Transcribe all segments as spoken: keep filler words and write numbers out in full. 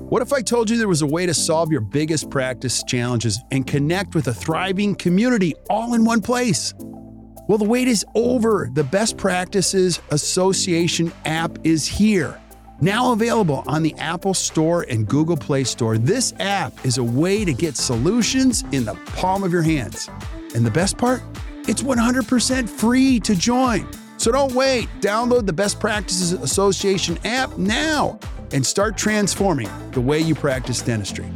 What if I told you there was a way to solve your biggest practice challenges and connect with a thriving community all in one place? Well, the wait is over. The Best Practices Association app is here. Now available on the Apple Store and Google Play Store, this app is a way to get solutions in the palm of your hands. And the best part? It's one hundred percent free to join. So don't wait. Download the Best Practices Association app now and start transforming the way you practice dentistry.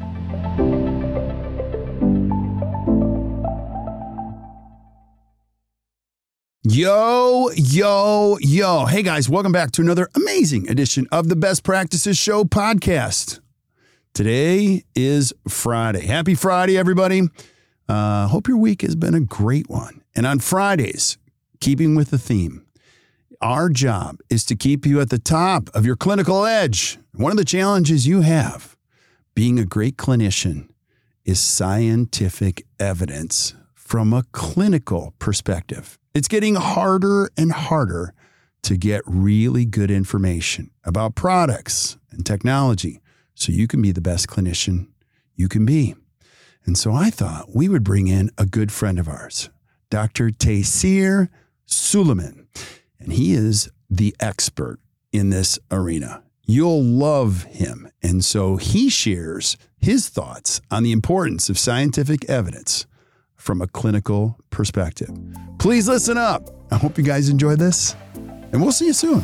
Yo, yo, yo. Hey guys, welcome back to another amazing edition of the Best Practices Show podcast. Today is Friday. Happy Friday, everybody. Uh, hope your week has been a great one. And on Fridays, keeping with the theme, our job is to keep you at the top of your clinical edge. One of the challenges you have being a great clinician is scientific evidence from a clinical perspective. It's getting harder and harder to get really good information about products and technology so you can be the best clinician you can be. And so I thought we would bring in a good friend of ours, Doctor Taysir Suleiman. And he is the expert in this arena. You'll love him. And so he shares his thoughts on the importance of scientific evidence from a clinical perspective. Please listen up. I hope you guys enjoy this, and we'll see you soon.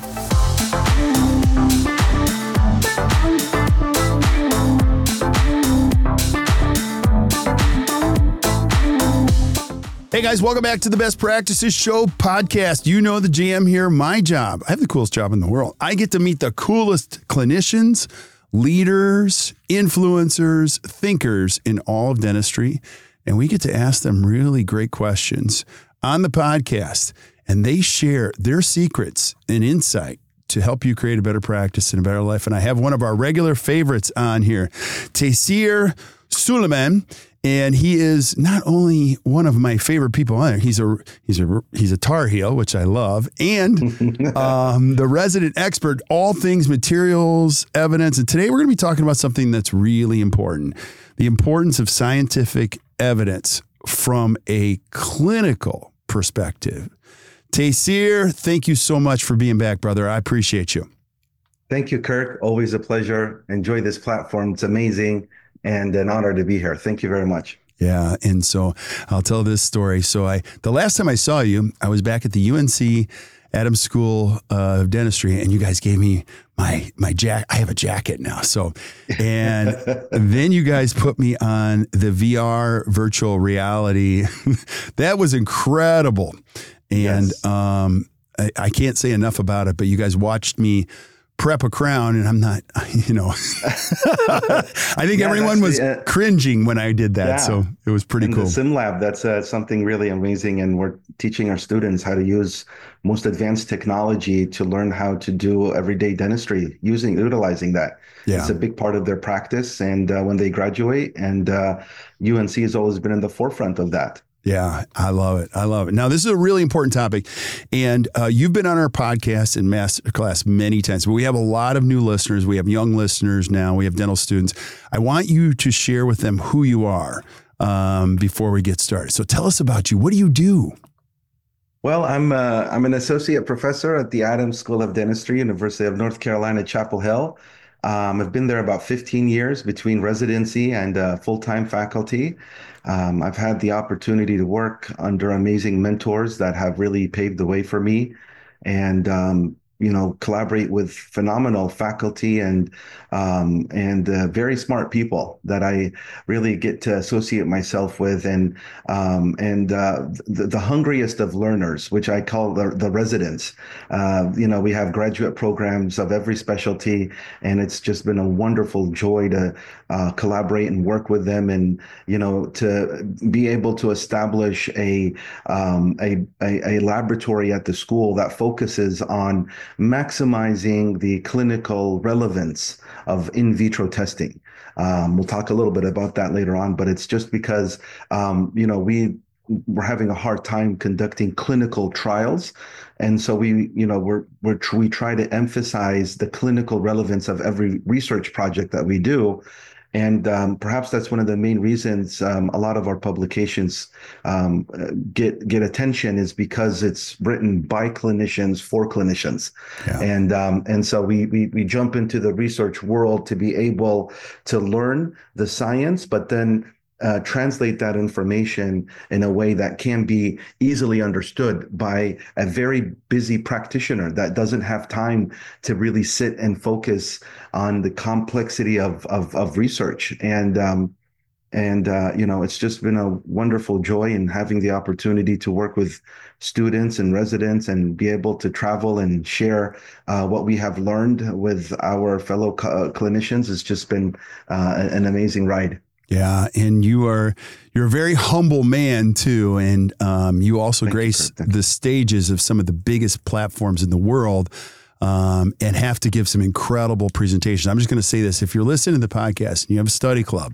Hey guys, welcome back to the Best Practices Show podcast. You know the jam here. My job, I have the coolest job in the world. I get to meet the coolest clinicians, leaders, influencers, thinkers in all of dentistry. And we get to ask them really great questions on the podcast. And they share their secrets and insight to help you create a better practice and a better life. And I have one of our regular favorites on here, Taysir Suleiman. And he is not only one of my favorite people on there, he's a he's a he's a Tar Heel, which I love, and um, the resident expert, all things materials, evidence. And today we're going to be talking about something that's really important: the importance of scientific evidence from a clinical perspective. Taysir, thank you so much for being back, brother. I appreciate you. Thank you, Kirk. Always a pleasure. Enjoy this platform. It's amazing. And an honor to be here. Thank you very much. Yeah. And so I'll tell this story. So I, the last time I saw you, I was back at the U N C Adams School of Dentistry, and you guys gave me my, my jacket. I have a jacket now. So, and then you guys put me on the V R virtual reality. That was incredible. And, yes. um, I, I can't say enough about it, but you guys watched me prep a crown, and I'm not, you know, I think yeah, everyone was the, uh, cringing when I did that. Yeah. So it was pretty and cool. The Sim Lab, that's uh, something really amazing. And we're teaching our students how to use most advanced technology to learn how to do everyday dentistry using, utilizing that. Yeah. It's a big part of their practice. And uh, when they graduate, and uh, U N C has always been in the forefront of that. Yeah, I love it. I love it. Now, this is a really important topic, and uh, you've been on our podcast and masterclass many times, but we have a lot of new listeners. We have young listeners now. We have dental students. I want you to share with them who you are um, before we get started. So tell us about you. What do you do? Well, I'm uh, I'm an associate professor at the Adams School of Dentistry, University of North Carolina, Chapel Hill. Um, I've been there about fifteen years between residency and uh, full-time faculty. Um, I've had the opportunity to work under amazing mentors that have really paved the way for me, and um, you know, collaborate with phenomenal faculty and um, and uh, very smart people that I really get to associate myself with, and um, and uh, the, the hungriest of learners, which I call the, the residents. Uh, you know, we have graduate programs of every specialty, and it's just been a wonderful joy to uh, collaborate and work with them, and you know, to be able to establish a um, a, a, a laboratory at the school that focuses on maximizing the clinical relevance of in vitro testing. Um, we'll talk a little bit about that later on, but it's just because, um, you know, we we're having a hard time conducting clinical trials. And so we, you know, we're, we're, we try to emphasize the clinical relevance of every research project that we do. And um, perhaps that's one of the main reasons um, a lot of our publications um, get get attention, is because it's written by clinicians for clinicians. Yeah. And um, and so we, we we jump into the research world to be able to learn the science, but then Uh, translate that information in a way that can be easily understood by a very busy practitioner that doesn't have time to really sit and focus on the complexity of of, of research. And um, and uh, you know, it's just been a wonderful joy in having the opportunity to work with students and residents and be able to travel and share uh, what we have learned with our fellow co- clinicians. It's just been uh, an amazing ride. Yeah, and you are you're a very humble man too, and um, you also Thank grace you, the stages of some of the biggest platforms in the world, um, and have to give some incredible presentations. I'm just going to say this: if you're listening to the podcast and you have a study club,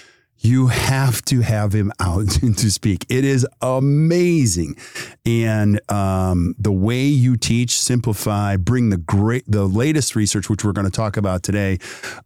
you have to have him out to speak. It is amazing, and um, the way you teach, simplify, bring the great, the latest research, which we're going to talk about today,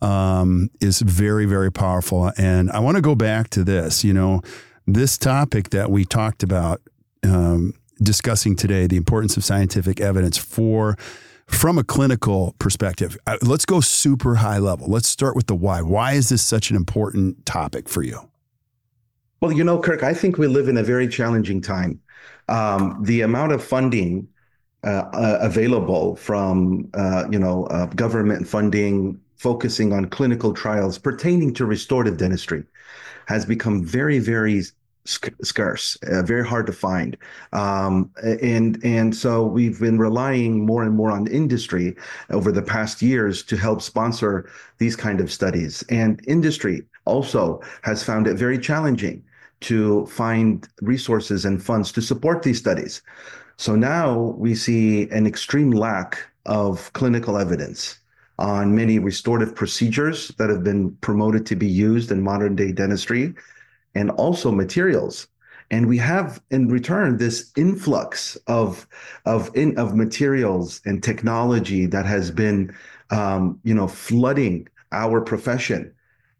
um, is very, very powerful. And I want to go back to this. You know, this topic that we talked about um, discussing today, the importance of scientific evidence for. From a clinical perspective, uh, let's go super high level. Let's start with the why. Why is this such an important topic for you? Well, you know, Kirk, I think we live in a very challenging time. Um, the amount of funding uh, uh, available from, uh, you know, uh, government funding focusing on clinical trials pertaining to restorative dentistry has become very, very scarce, uh, very hard to find. Um, and, and so we've been relying more and more on industry over the past years to help sponsor these kind of studies. And industry also has found it very challenging to find resources and funds to support these studies. So now we see an extreme lack of clinical evidence on many restorative procedures that have been promoted to be used in modern day dentistry, and also materials. And we have in return this influx of of in, of materials and technology that has been um, you know, flooding our profession.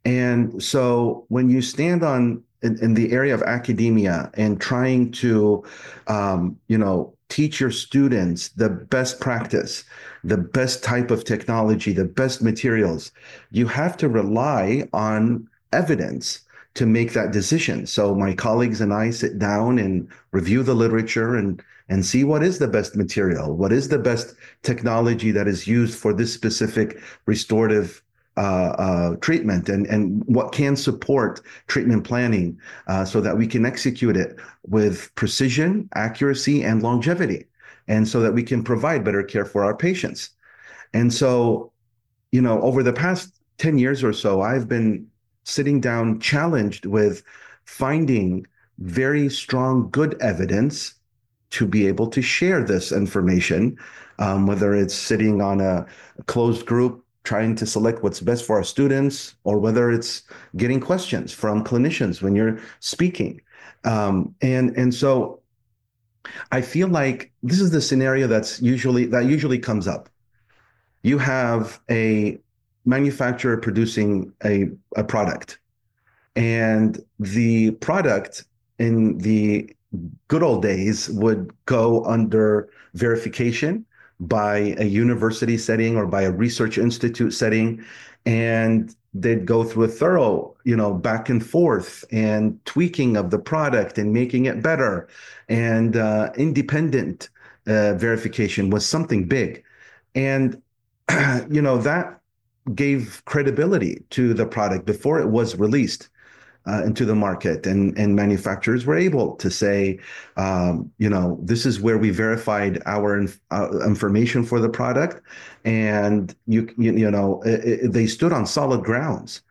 And so when you stand on in, in the area of academia and trying to um, you know, teach your students the best practice, the best type of technology, the best materials, you have to rely on evidence to make that decision. So my colleagues and I sit down and review the literature and and see what is the best material, what is the best technology that is used for this specific restorative uh, uh, treatment, and and what can support treatment planning uh, so that we can execute it with precision, accuracy, and longevity, and so that we can provide better care for our patients. And so, you know, over the past ten years or so, I've been sitting down challenged with finding very strong, good evidence to be able to share this information, um, whether it's sitting on a closed group trying to select what's best for our students, or whether it's getting questions from clinicians when you're speaking. Um, and, and so I feel like this is the scenario that's usually, that usually comes up. You have a manufacturer producing a, a product, and the product in the good old days would go under verification by a university setting or by a research institute setting, and they'd go through a thorough, you know, back and forth and tweaking of the product and making it better. And uh, independent uh, verification was something big. And, you know, that gave credibility to the product before it was released uh, into the market, and and manufacturers were able to say, um, you know, this is where we verified our inf- uh, information for the product, and you you, you know it, it, they stood on solid grounds.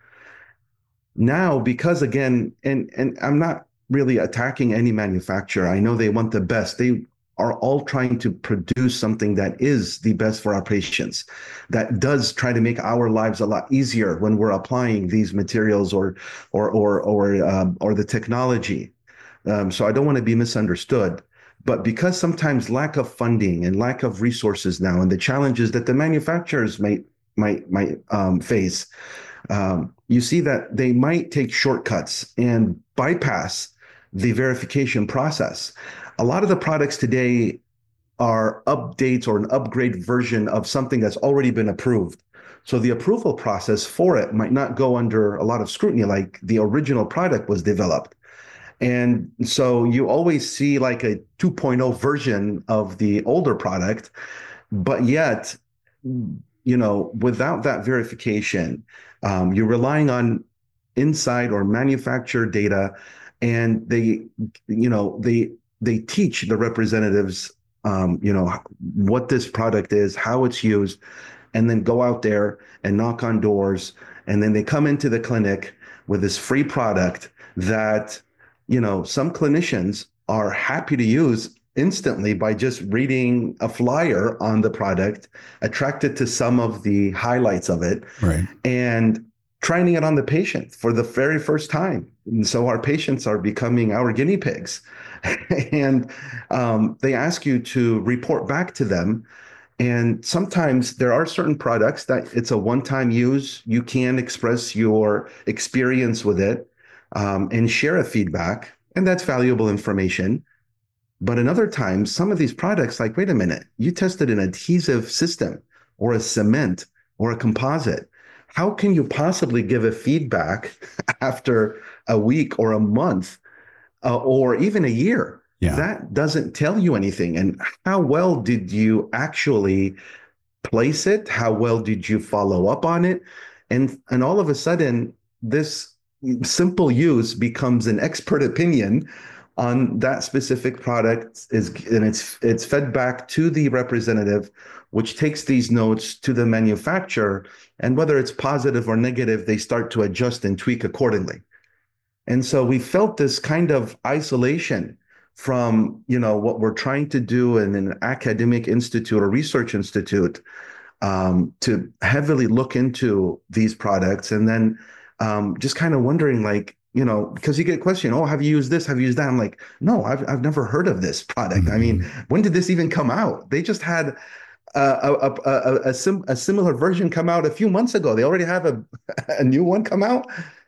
Now, because again, and and I'm not really attacking any manufacturer. I know they want the best. They are all trying to produce something that is the best for our patients, that does try to make our lives a lot easier when we're applying these materials or or or or um, or the technology. Um, so I don't want to be misunderstood. But because sometimes lack of funding and lack of resources now, and the challenges that the manufacturers might might might um, face, um, you see that they might take shortcuts and bypass the verification process. A lot of the products today are updates or an upgrade version of something that's already been approved. So the approval process for it might not go under a lot of scrutiny like the original product was developed. And so you always see like a two point oh version of the older product, but yet, you know, without that verification, um, you're relying on inside or manufacturer data, and they, you know, they they teach the representatives, um, you know, what this product is, how it's used, and then go out there and knock on doors, and then they come into the clinic with this free product that, you know, some clinicians are happy to use instantly by just reading a flyer on the product, attracted to some of the highlights of it, right, and trying it on the patient for the very first time. And so our patients are becoming our guinea pigs. And um, they ask you to report back to them. And sometimes there are certain products that it's a one-time use. You can express your experience with it um, and share a feedback, and that's valuable information. But in other times, some of these products, like, wait a minute, you tested an adhesive system or a cement or a composite. How can you possibly give a feedback after a week or a month uh, or even a year? Yeah. That doesn't tell you anything. And how well did you actually place it? How well did you follow up on it? And, and all of a sudden, this simple use becomes an expert opinion on that specific product, is, and it's it's fed back to the representative, which takes these notes to the manufacturer, and whether it's positive or negative, they start to adjust and tweak accordingly. And so we felt this kind of isolation from, you know, what we're trying to do in an academic institute or research institute, um, to heavily look into these products, and then um, just kind of wondering, like, you know, because you get a question, oh, have you used this? Have you used that? I'm like, no, I've I've never heard of this product. Mm-hmm. I mean, when did this even come out? They just had a a, a, a, sim, a similar version come out a few months ago. They already have a, a new one come out.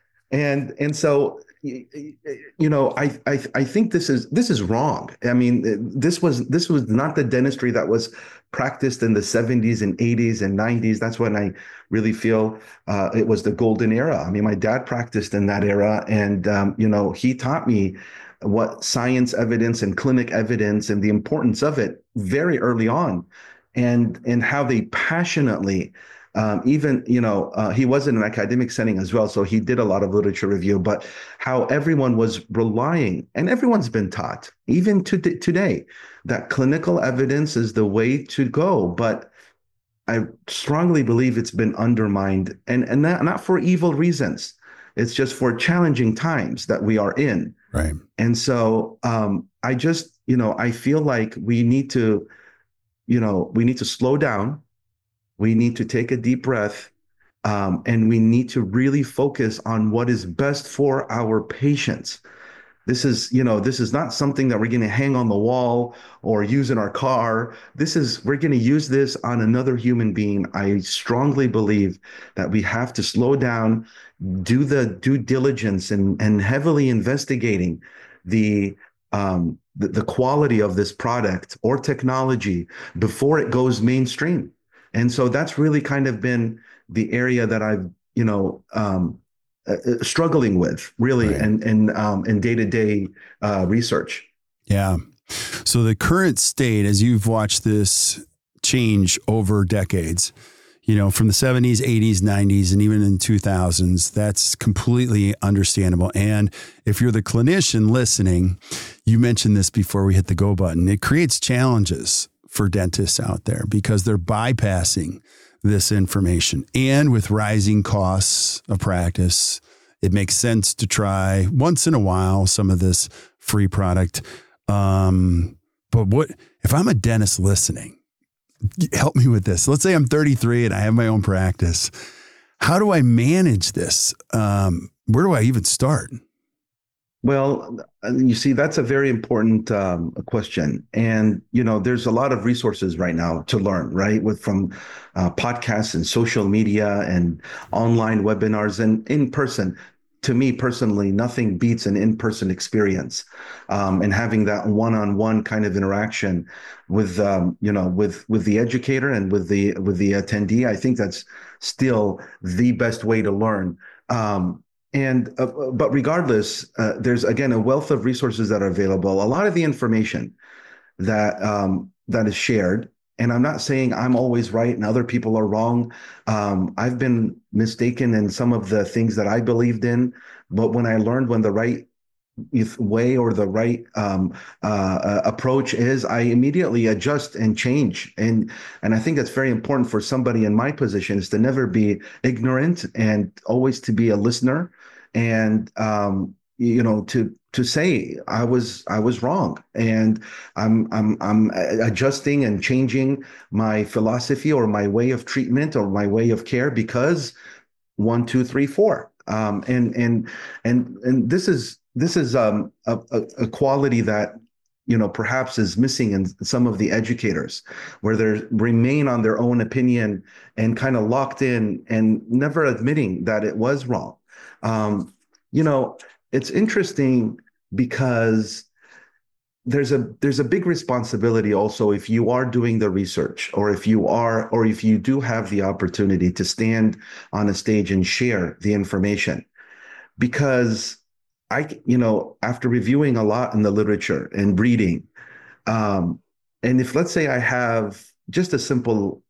And and so, you know, I, I I think this is this is wrong. I mean, this was this was not the dentistry that was practiced in the seventies and eighties and nineties. That's when I really feel uh, it was the golden era. I mean, my dad practiced in that era, and um, you know, he taught me what science evidence and clinic evidence and the importance of it very early on, and and how they passionately. Um, even, you know, uh, he was in an academic setting as well, so he did a lot of literature review, but how everyone was relying, and everyone's been taught, even to today, that clinical evidence is the way to go. But I strongly believe it's been undermined, and, and not, not for evil reasons. It's just for challenging times that we are in. Right. And so um, I just, you know, I feel like we need to, you know, we need to slow down. We need to take a deep breath, um, and we need to really focus on what is best for our patients. This is, you know, this is not something that we're going to hang on the wall or use in our car. This is, we're going to use this on another human being. I strongly believe that we have to slow down, do the due diligence, and, and heavily investigating the, um, the, the quality of this product or technology before it goes mainstream. And so that's really kind of been the area that I've, you know, um, uh, struggling with, really, right. and and um, in day-to-day uh, research. Yeah. So the current state, as you've watched this change over decades, you know, from the seventies, eighties, nineties, and even in two thousands, that's completely understandable. And if you're the clinician listening, you mentioned this before we hit the go button, it creates challenges for dentists out there because they're bypassing this information. And with rising costs of practice, it makes sense to try once in a while some of this free product. Um, but what if I'm a dentist listening? Help me with this. Let's say I'm thirty-three and I have my own practice. How do I manage this? Um, where do I even start? Well, uh, you see, that's a very important um, question, and you know, there's a lot of resources right now to learn, right? With from uh, podcasts and social media and online webinars and in person. To me personally, nothing beats an in-person experience, um, and having that one-on-one kind of interaction with, um, you know, with with the educator and with the with the attendee. I think that's still the best way to learn. Um, and uh, but regardless, uh, there's again a wealth of resources that are available. A lot of the information that um, that is shared, and I'm not saying I'm always right and other people are wrong. Um, I've been mistaken in some of the things that I believed in, but when I learned when the right way or the right um, uh, uh, approach is, I immediately adjust and change. And and I think that's very important for somebody in my position is to never be ignorant and always to be a listener, and um, you know to to say I was I was wrong, and I'm I'm I'm adjusting and changing my philosophy or my way of treatment or my way of care because one, two, three, four. Um, and and and and this is this is um, a, a quality that you know perhaps is missing in some of the educators, where they remain on their own opinion and kind of locked in and never admitting that it was wrong. Um, you know, it's interesting because there's a there's a big responsibility also if you are doing the research or if you are or if you do have the opportunity to stand on a stage and share the information, because I you know after reviewing a lot in the literature and reading, um, and if let's say I have just a simple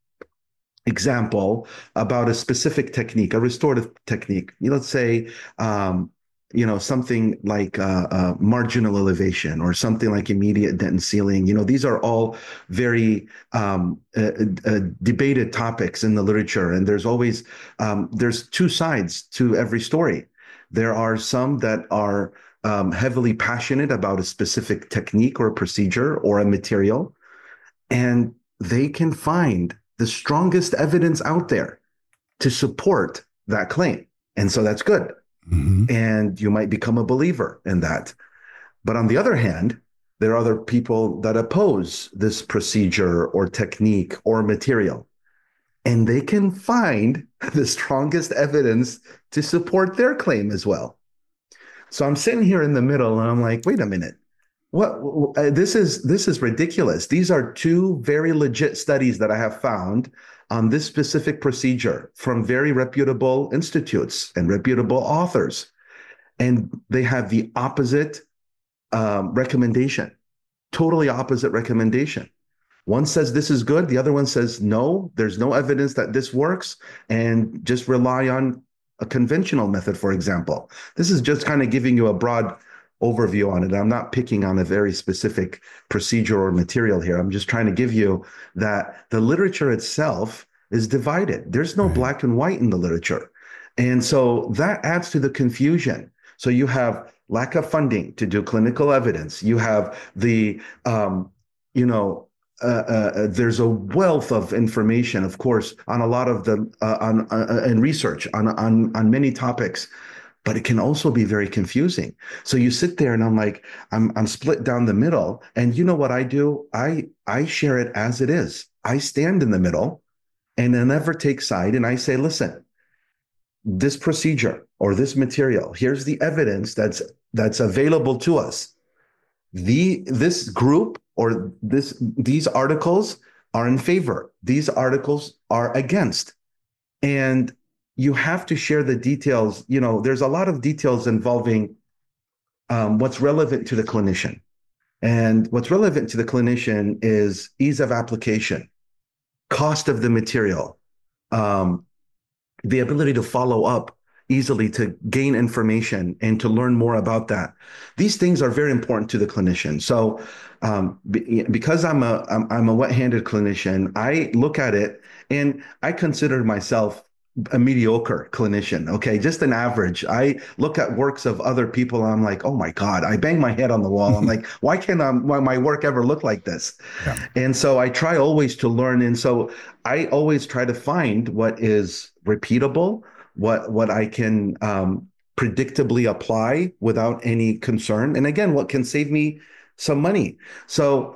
example about a specific technique, a restorative technique, let's say um, you know, something like uh, uh, marginal elevation or something like immediate dent and sealing. You know, these are all very um, uh, uh, debated topics in the literature. And there's always, um, there's two sides to every story. There are some that are um, heavily passionate about a specific technique or a procedure or a material, and they can find the strongest evidence out there to support that claim. And so that's good. Mm-hmm. And you might become a believer in that. But on the other hand, there are other people that oppose this procedure or technique or material, and they can find the strongest evidence to support their claim as well. So I'm sitting here in the middle and I'm like, wait a minute. What uh, this is this is ridiculous. These are two very legit studies that I have found on this specific procedure from very reputable institutes and reputable authors. And they have the opposite um, recommendation, totally opposite recommendation. One says this is good. The other one says, no, there's no evidence that this works, and just rely on a conventional method, for example. This is just kind of giving you a broad overview on it. I'm not picking on a very specific procedure or material here. I'm just trying to give you that the literature itself is divided. There's no black and white in the literature. And so that adds to the confusion. So you have lack of funding to do clinical evidence. You have the, um, you know, uh, uh, there's a wealth of information, of course, on a lot of the, uh, on, uh, and research on, on, on many topics. But it can also be very confusing. So you sit there and I'm like, I'm I'm split down the middle. And you know what I do? I I share it as it is. I stand in the middle and I never take side. And I say, listen, this procedure or this material, here's the evidence that's that's available to us. The this group or this these articles are in favor. These articles are against. And you have to share the details. You know, there's a lot of details involving um, what's relevant to the clinician. And what's relevant to the clinician is ease of application, cost of the material, um, the ability to follow up easily, to gain information and to learn more about that. These things are very important to the clinician. So um, be, because I'm a, I'm, I'm a wet-handed clinician, I look at it and I consider myself a mediocre clinician, okay, just an average. I look at works of other people and I'm like, oh my God, I bang my head on the wall. I'm like, why can't um, why my work ever look like this? Yeah. And so I try always to learn. And so I always try to find what is repeatable, what what I can um, predictably apply without any concern. And again, what can save me some money? So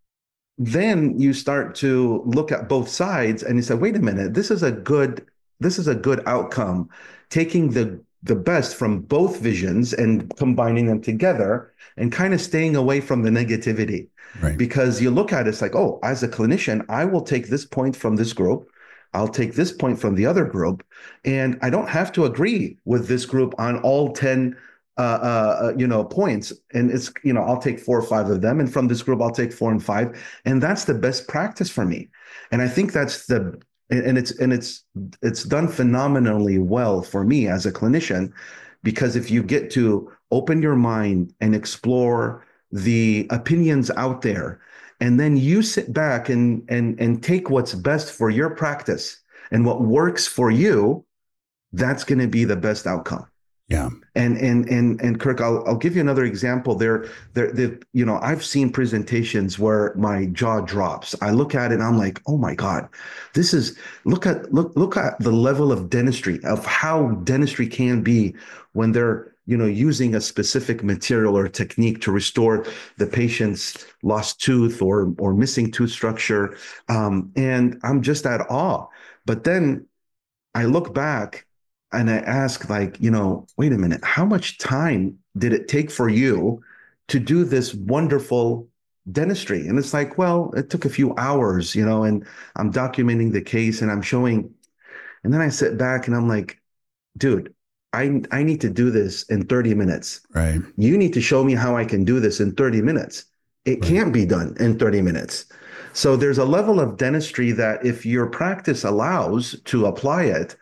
then you start to look at both sides and you say, wait a minute, this is a good, this is a good outcome, taking the the best from both visions and combining them together and kind of staying away from the negativity. Right. Because you look at it, it's like, oh, as a clinician, I will take this point from this group. I'll take this point from the other group. And I don't have to agree with this group on all ten uh, uh, you know, points. And it's, you know, I'll take four or five of them. And from this group, I'll take four and five. And that's the best practice for me. And I think that's the, and it's, and it's, it's done phenomenally well for me as a clinician, because if you get to open your mind and explore the opinions out there, and then you sit back and, and, and take what's best for your practice and what works for you, that's going to be the best outcome. Yeah. And and and and Kirk, I'll I'll give you another example. There, there, there, you know, I've seen presentations where my jaw drops. I look at it and I'm like, oh my God, this is look at look look at the level of dentistry, of how dentistry can be when they're, you know, using a specific material or technique to restore the patient's lost tooth or or missing tooth structure. Um, and I'm just at awe. But then I look back and I ask, like, you know, wait a minute, how much time did it take for you to do this wonderful dentistry? And it's like, well, it took a few hours, you know, and I'm documenting the case and I'm showing. And then I sit back and I'm like, dude, I, I need to do this in thirty minutes. Right. You need to show me how I can do this in thirty minutes. It right. can't be done in thirty minutes. So there's a level of dentistry that if your practice allows to apply it,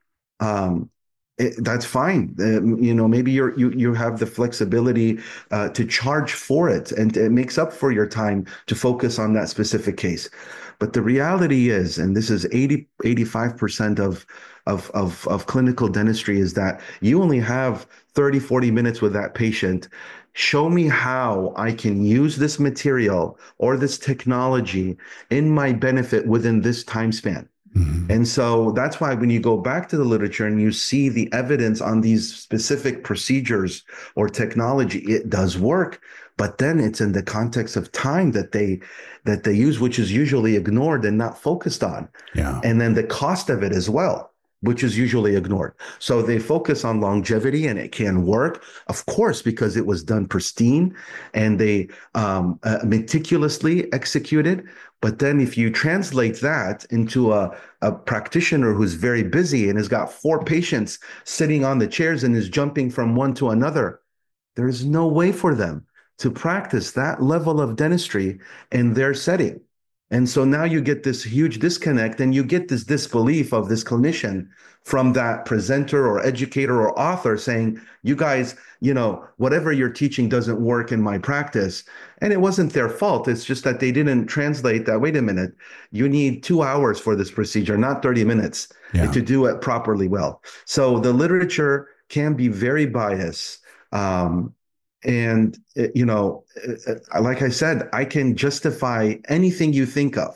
Um, it, that's fine. Uh, you know, maybe you're, you you have the flexibility uh, to charge for it, and it makes up for your time to focus on that specific case. But the reality is, and this is eighty, eighty-five percent of, of, of, of clinical dentistry, is that you only have thirty, forty minutes with that patient. Show me how I can use this material or this technology in my benefit within this time span. Mm-hmm. And so that's why when you go back to the literature and you see the evidence on these specific procedures or technology, it does work. But then it's in the context of time that they that they use, which is usually ignored and not focused on. Yeah. And then the cost of it as well, which is usually ignored. So they focus on longevity, and it can work, of course, because it was done pristine and they um, uh, meticulously executed. But then if you translate that into a, a practitioner who's very busy and has got four patients sitting on the chairs and is jumping from one to another, there's no way for them to practice that level of dentistry in their setting. And so now you get this huge disconnect, and you get this disbelief of this clinician from that presenter or educator or author saying, you guys, you know, whatever you're teaching doesn't work in my practice. And it wasn't their fault. It's just that they didn't translate that. Wait a minute, you need two hours for this procedure, not thirty minutes yeah. to do it properly well. So the literature can be very biased. Um, And, you know, like I said, I can justify anything you think of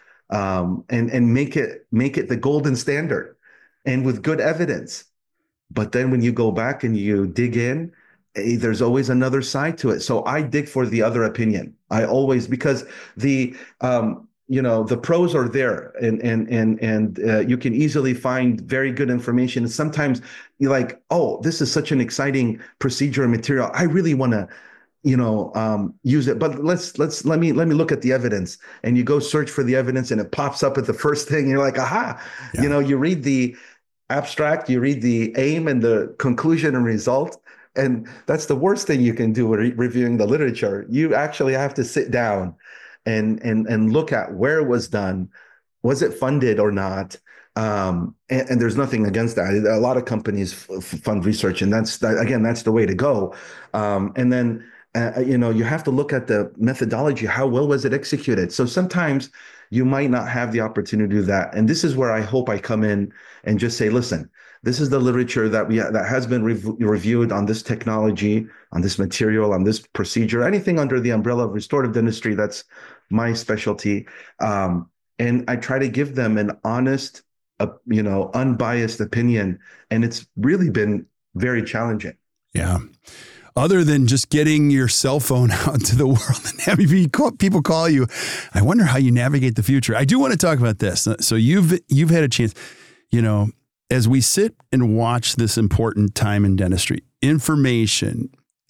um, and, and make it make it the golden standard and with good evidence. But then when you go back and you dig in, eh, there's always another side to it. So I dig for the other opinion. I always, because the um, you know, the pros are there, and and and and uh, you can easily find very good information. And sometimes you're like, oh, this is such an exciting procedure and material. I really want to, you know, um, use it. But let's let's let me let me look at the evidence. And you go search for the evidence, and it pops up at the first thing. And you're like, aha, yeah. you know, you read the abstract, you read the aim and the conclusion and result. And that's the worst thing you can do when re- reviewing the literature. You actually have to sit down and and and look at where it was done, was it funded or not, um, and, and there's nothing against that. A lot of companies f- fund research, and that's that, again, that's the way to go. Um, and then uh, you know, you have to look at the methodology. How well was it executed? So sometimes you might not have the opportunity to do that, and this is where I hope I come in and just say, listen, this is the literature that we that has been rev- reviewed on this technology, on this material, on this procedure, anything under the umbrella of restorative dentistry. That's my specialty. Um, and I try to give them an honest, uh, you know, unbiased opinion. And it's really been very challenging. Yeah. Other than just getting your cell phone out to the world and having people call you, I wonder how you navigate the future. I do want to talk about this. So you've you've had a chance, you know, as we sit and watch this important time in dentistry, information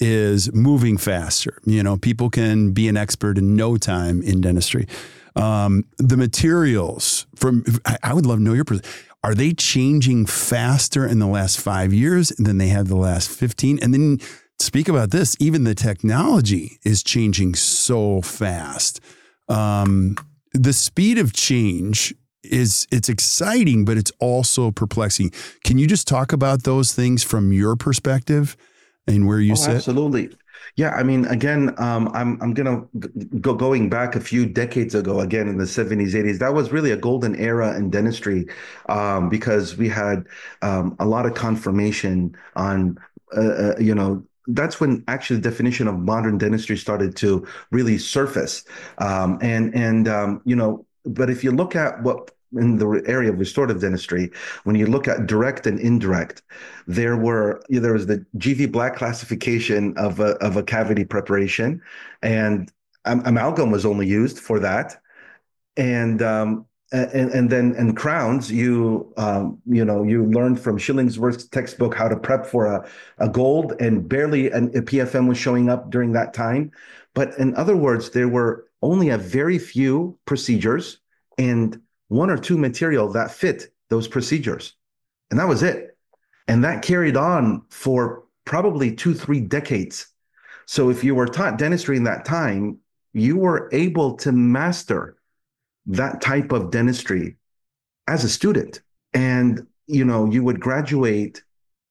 is moving faster. You know, people can be an expert in no time in dentistry. Um, the materials from, I would love to know your perspective. Are they changing faster in the last five years than they have the last fifteen? And then speak about this, even the technology is changing so fast. Um, the speed of change is, it's exciting, but it's also perplexing. Can you just talk about those things from your perspective and where you Oh, sit? absolutely. Yeah, I mean, again, um, I'm I'm gonna go going back a few decades ago, again in the seventies, eighties. That was really a golden era in dentistry, um, because we had um, a lot of confirmation on, uh, uh, you know, that's when actually the definition of modern dentistry started to really surface. Um, and and um, you know, but if you look at what in the area of restorative dentistry, when you look at direct and indirect, there were there was the G V Black classification of a of a cavity preparation, and am- amalgam was only used for that, and um, and and then and crowns, you um, you know you learned from Shillingsworth's textbook how to prep for a a gold, and barely an, a P F M was showing up during that time. But in other words, there were only a very few procedures and one or two material that fit those procedures. And that was it. And that carried on for probably two, three decades. So if you were taught dentistry in that time, you were able to master that type of dentistry as a student. And, you know, you would graduate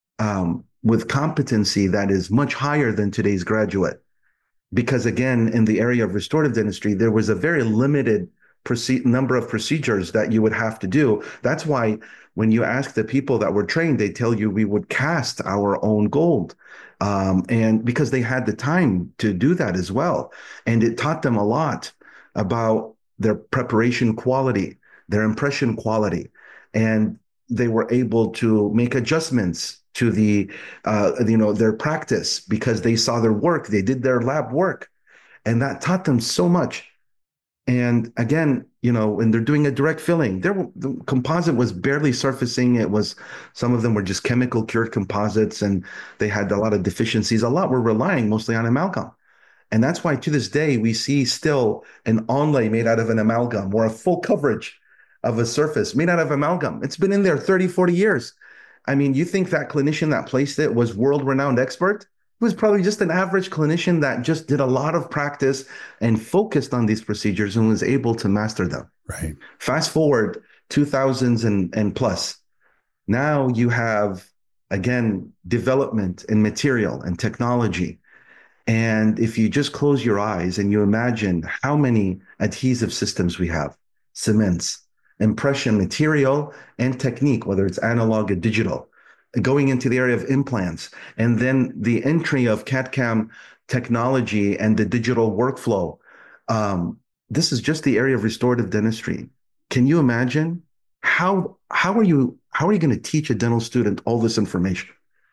um, with competency that is much higher than today's graduate. Because again, in the area of restorative dentistry, there was a very limited Proce- number of procedures that you would have to do. That's why when you ask the people that were trained, they tell you we would cast our own gold. Um, and because they had the time to do that as well. And it taught them a lot about their preparation quality, their impression quality. And they were able to make adjustments to the, uh, you know, their practice because they saw their work, they did their lab work. And that taught them so much. And again, you know, when they're doing a direct filling, there the composite was barely surfacing. It was, some of them were just chemical cured composites, and they had a lot of deficiencies. A lot were relying mostly on amalgam. And that's why to this day, we see still an onlay made out of an amalgam or a full coverage of a surface made out of amalgam. It's been in there thirty, forty years. I mean, you think that clinician that placed it was world-renowned expert? Was probably just an average clinician that just did a lot of practice and focused on these procedures and was able to master them. Right. Fast forward two thousands and, and plus. Now you have, again, development in material and technology. And if you just close your eyes and you imagine how many adhesive systems we have, cements, impression material, and technique, whether it's analog or digital, going into the area of implants, and then the entry of C A D/C A M technology and the digital workflow. Um, this is just the area of restorative dentistry. Can you imagine how how are you how are you going to teach a dental student all this information?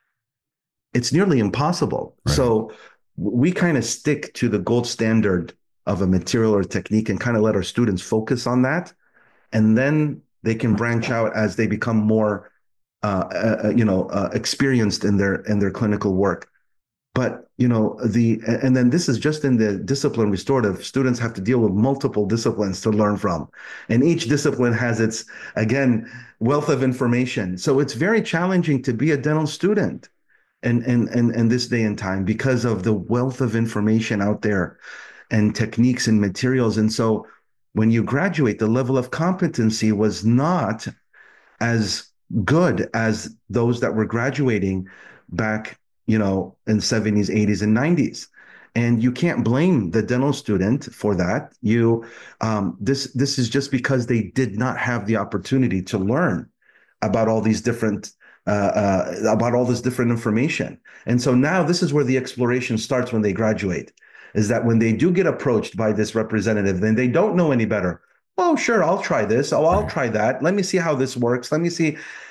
It's nearly impossible. Right. So we kind of stick to the gold standard of a material or technique and kind of let our students focus on that, and then they can branch out as they become more Uh, uh, you know, uh, experienced in their in their clinical work. But, you know, the and then this is just in the discipline restorative. Students have to deal with multiple disciplines to learn from. And each discipline has its, again, wealth of information. So it's very challenging to be a dental student in, in, in, in this day and time because of the wealth of information out there and techniques and materials. And so when you graduate, the level of competency was not as good as those that were graduating back, you know, in seventies, eighties, and nineties. And you can't blame the dental student for that. You, um, this, this is just because they did not have the opportunity to learn about all these different, uh, uh, about all this different information. And so now this is where the exploration starts when they graduate, is that when they do get approached by this representative, then they don't know any better. Oh, sure, I'll try this. Oh, I'll try that. Let me see how this works. Let me see.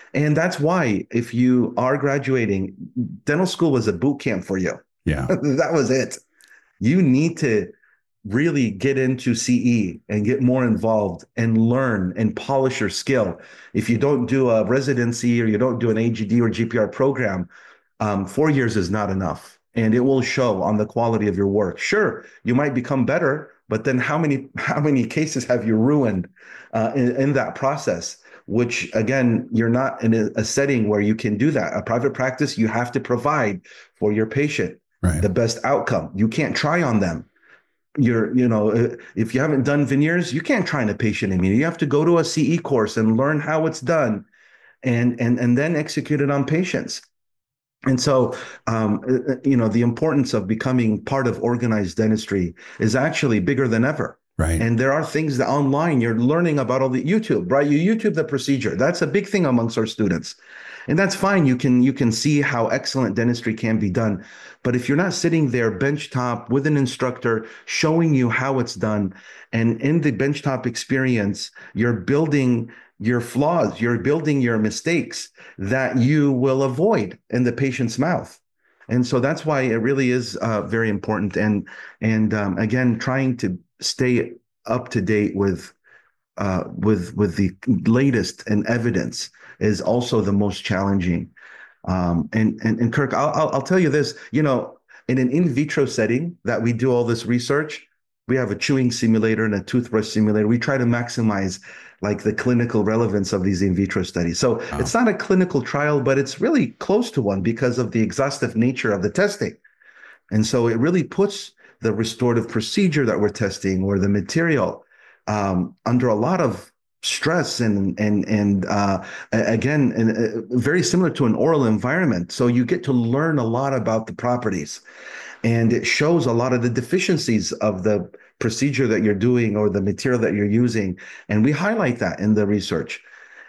And that's why if you are graduating, dental school was a boot camp for you. Yeah. That was it. You need to really get into C E and get more involved and learn and polish your skill. If you don't do a residency or you don't do an A G D or G P R program, um, four years is not enough. And it will show on the quality of your work. Sure, you might become better, but then how many how many cases have you ruined uh, in, in that process? Which again, you're not in a, a setting where you can do that. A private practice, you have to provide for your patient Right. the best outcome. You can't try on them. You're, you know, if you haven't done veneers, you can't try on a patient immediately. You have to go to a C E course and learn how it's done, and and and then execute it on patients. And so, um, you know, the importance of becoming part of organized dentistry is actually bigger than ever. Right. And there are things that online you're learning about all the YouTube, right? You YouTube the procedure. That's a big thing amongst our students. And that's fine. You can you can see how excellent dentistry can be done. But if you're not sitting there benchtop with an instructor showing you how it's done, and in the benchtop experience, you're building your flaws, you're building your mistakes that you will avoid in the patient's mouth. And so that's why it really is uh, very important. And and um, again, trying to stay up to date with uh, with with the latest and evidence is also the most challenging. Um, and, and and Kirk, I'll I'll tell you this. You know, in an in vitro setting that we do all this research, we have a chewing simulator and a toothbrush simulator. We try to maximize like the clinical relevance of these in vitro studies. So wow. It's not a clinical trial, but it's really close to one because of the exhaustive nature of the testing. And so it really puts the restorative procedure that we're testing or the material um, under a lot of stress and and and uh, again, and, uh, very similar to an oral environment. So you get to learn a lot about the properties, and it shows a lot of the deficiencies of the procedure that you're doing or the material that you're using, and we highlight that in the research.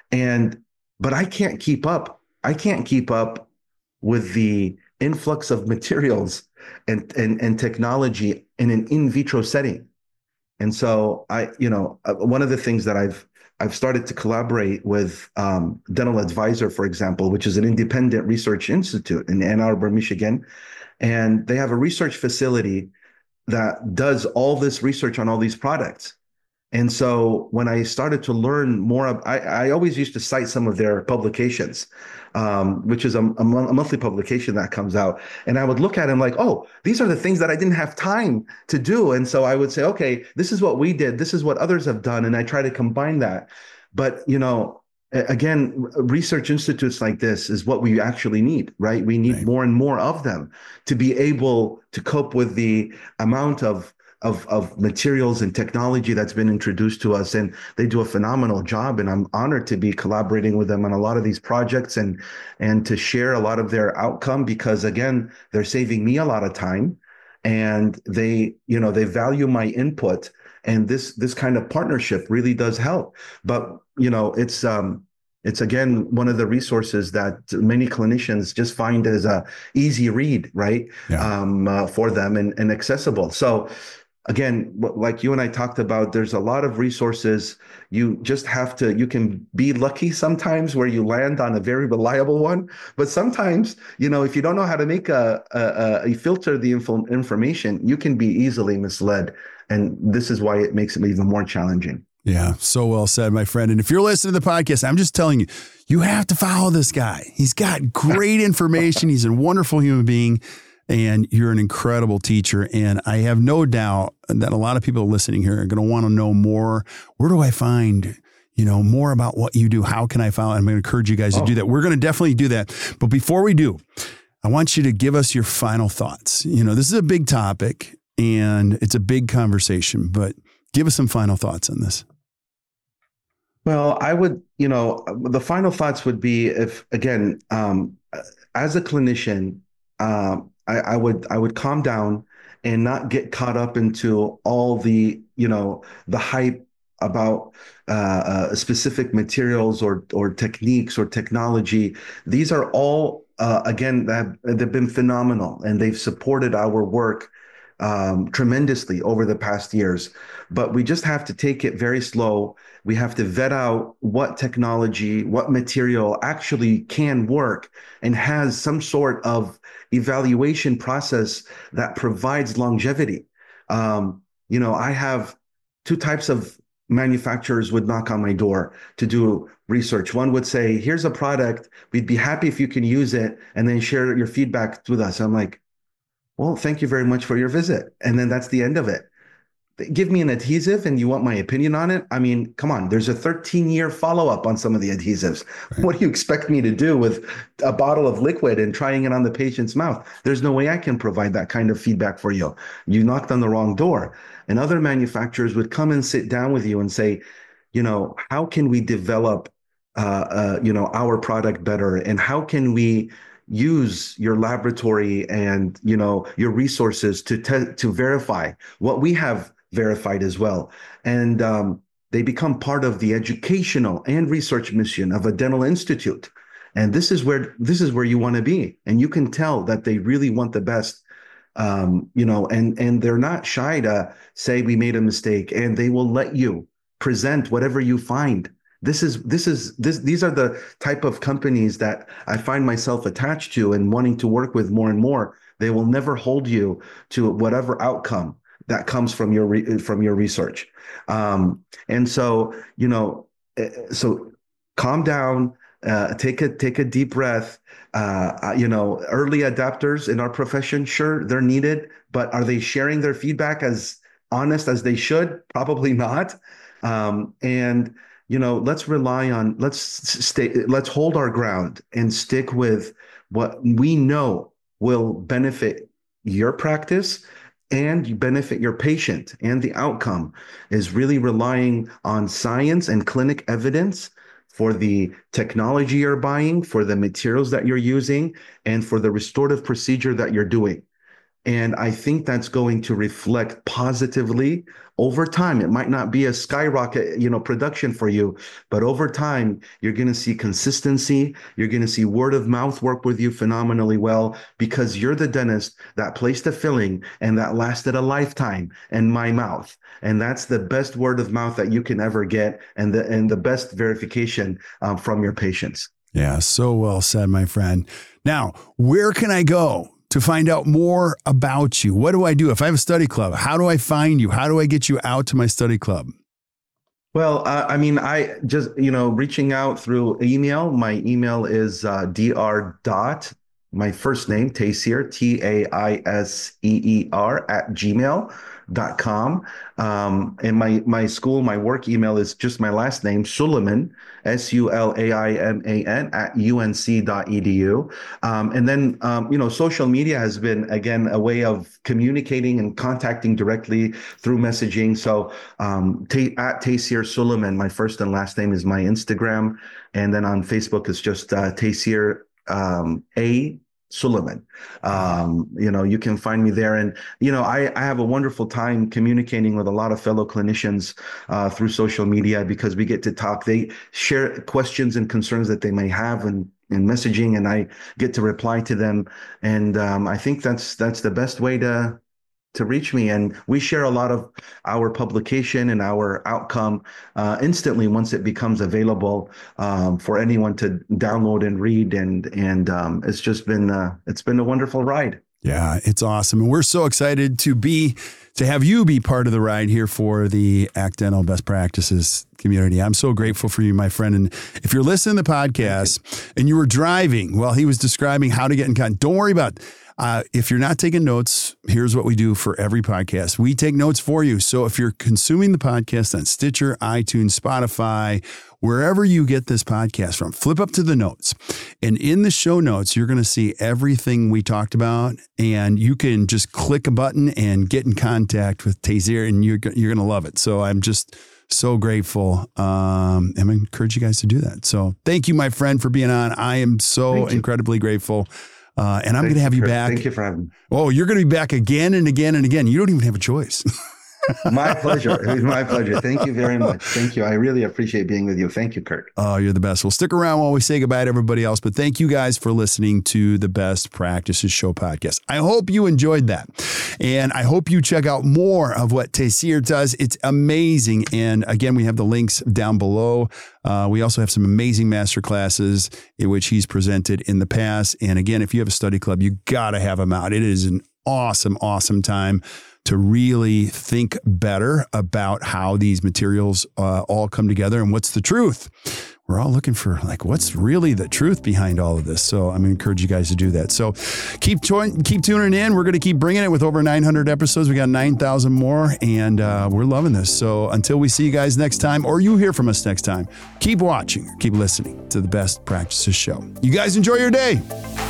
And but I can't keep up. I can't keep up with the influx of materials and and and technology in an in vitro setting. And so I, you know, one of the things that I've I've started to collaborate with um, Dental Advisor, for example, which is an independent research institute in Ann Arbor, Michigan. And they have a research facility that does all this research on all these products. And so when I started to learn more, I, I always used to cite some of their publications, um, which is a, a, a monthly publication that comes out. And I would look at them like, oh, these are the things that I didn't have time to do. And so I would say, okay, this is what we did. This is what others have done. And I try to combine that. But, you know, again, research institutes like this is what we actually need, right? We need right. more and more of them to be able to cope with the amount of Of, of materials and technology that's been introduced to us. And they do a phenomenal job. And I'm honored to be collaborating with them on a lot of these projects and, and to share a lot of their outcome, because again, they're saving me a lot of time, and they, you know, they value my input. And this, this kind of partnership really does help. But, you know, it's, um, It's, again, one of the resources that many clinicians just find as a easy read, right, yeah. um, uh, for them and, and accessible. So, again, like you and I talked about, there's a lot of resources. You just have to, you can be lucky sometimes where you land on a very reliable one. But sometimes, you know, if you don't know how to make a, a, a filter the info, information, you can be easily misled. And this is why it makes it even more challenging. Yeah, so well said, my friend. And if you're listening to the podcast, I'm just telling you, you have to follow this guy. He's got great information. He's a wonderful human being, and you're an incredible teacher. And I have no doubt that a lot of people listening here are going to want to know more. Where do I find, you know, more about what you do? How can I follow? I'm going to encourage you guys oh. to do that. We're going to definitely do that. But before we do, I want you to give us your final thoughts. You know, this is a big topic and it's a big conversation, but give us some final thoughts on this. Well, I would, you know, the final thoughts would be if, again, um, as a clinician, um, I, I would I would calm down and not get caught up into all the, you know, the hype about uh, uh, specific materials or or techniques or technology. These are all, uh, again, that they've been phenomenal and they've supported our work um, tremendously over the past years, but we just have to take it very slow. We have to vet out what technology, what material actually can work and has some sort of evaluation process that provides longevity. Um, you know, I have two types of manufacturers would knock on my door to do research. One would say, here's a product, we'd be happy if you can use it and then share your feedback with us. I'm like, well, thank you very much for your visit. And then that's the end of it. Give me an adhesive and you want my opinion on it? I mean, come on, there's a thirteen year follow-up on some of the adhesives. What do you expect me to do with a bottle of liquid and trying it on the patient's mouth? There's no way I can provide that kind of feedback for you. You knocked on the wrong door. And other manufacturers would come and sit down with you and say, you know, how can we develop, uh, uh, you know, our product better? And how can we use your laboratory and, you know, your resources to te- to verify what we have verified as well. And um, they become part of the educational and research mission of a dental institute. And this is where this is where you want to be. And you can tell that they really want the best, um, you know, and and they're not shy to say we made a mistake, and they will let you present whatever you find. This is this is this these are the type of companies that I find myself attached to and wanting to work with more and more. They will never hold you to whatever outcome that comes from your re- from your research. Um, and so, you know, so calm down, uh, take a take a deep breath. Uh, you know, early adapters in our profession, sure, they're needed, but are they sharing their feedback as honest as they should? Probably not. Um, and you know, let's rely on let's stay let's hold our ground and stick with what we know will benefit your practice and you benefit your patient. And the outcome is really relying on science and clinic evidence for the technology you're buying, for the materials that you're using, and for the restorative procedure that you're doing. And I think that's going to reflect positively over time. It might not be a skyrocket, you know, production for you, but over time, you're going to see consistency. You're going to see word of mouth work with you phenomenally well because you're the dentist that placed a filling and that lasted a lifetime in my mouth. And that's the best word of mouth that you can ever get and the, and the best verification um, from your patients. Yeah, so well said, my friend. Now, where can I go to find out more about you? What do I do? If I have a study club, how do I find you? How do I get you out to my study club? Well, uh, I mean, I just, you know, reaching out through email. My email is uh, dr dot, my first name, Taisir, T A I S E E R at gmail dot com. Um, and my, my school, my work email is just my last name, Suleiman, S U L A I M A N at U N C dot E D U. Um, and then, um, you know, social media has been, again, a way of communicating and contacting directly through messaging. So um, t- at Taisir Suleiman, my first and last name is my Instagram. And then on Facebook, it's just uh, Taisir um, A. Suleiman. Um, you know, you can find me there. And, you know, I, I have a wonderful time communicating with a lot of fellow clinicians uh, through social media because we get to talk. They share questions and concerns that they may have and in messaging, and I get to reply to them. And um, I think that's that's the best way to to reach me. And we share a lot of our publication and our outcome uh, instantly once it becomes available um, for anyone to download and read. And and um, it's just been uh, it's been a wonderful ride. Yeah, it's awesome. And we're so excited to be, to have you be part of the ride here for the A C T Dental Best Practices community. I'm so grateful for you, my friend. And if you're listening to the podcast and you were driving while he was describing how to get in contact, don't worry about it. Uh, if you're not taking notes, here's what we do for every podcast. We take notes for you. So if you're consuming the podcast on Stitcher, iTunes, Spotify, wherever you get this podcast from, flip up to the notes. And in the show notes, you're going to see everything we talked about. And you can just click a button and get in contact with Taisir, and you're, you're going to love it. So I'm just so grateful. Um, and I encourage you guys to do that. So thank you, my friend, for being on. I am so incredibly grateful. Uh, and I'm going to have you for, back. Thank you for having me. Oh, you're going to be back again and again and again. You don't even have a choice. My pleasure. It was my pleasure. Thank you very much. Thank you. I really appreciate being with you. Thank you, Kurt. Oh, you're the best. Well, stick around while we say goodbye to everybody else. But thank you guys for listening to the Best Practices Show podcast. I hope you enjoyed that. And I hope you check out more of what Taysir does. It's amazing. And again, we have the links down below. Uh, we also have some amazing master classes in which he's presented in the past. And again, if you have a study club, you got to have him out. It is an awesome, awesome time to really think better about how these materials uh, all come together and what's the truth. We're all looking for like, what's really the truth behind all of this? So I'm going to encourage you guys to do that. So keep join, keep tuning in. We're going to keep bringing it with over nine hundred episodes. We got nine thousand more and uh, we're loving this. So until we see you guys next time, or you hear from us next time, keep watching, keep listening to the Best Practices Show. You guys enjoy your day.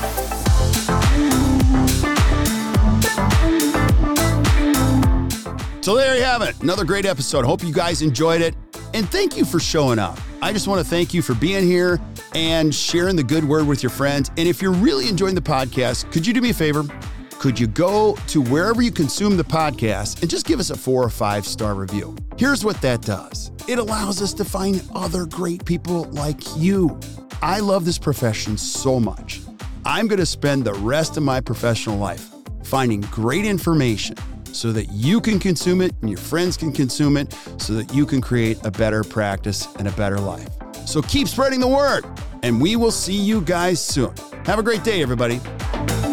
So there you have it. Another great episode. Hope you guys enjoyed it. And thank you for showing up. I just want to thank you for being here and sharing the good word with your friends. And if you're really enjoying the podcast, could you do me a favor? Could you go to wherever you consume the podcast and just give us a four or five star review? Here's what that does. It allows us to find other great people like you. I love this profession so much. I'm going to spend the rest of my professional life finding great information so that you can consume it and your friends can consume it so that you can create a better practice and a better life. So keep spreading the word and we will see you guys soon. Have a great day, everybody.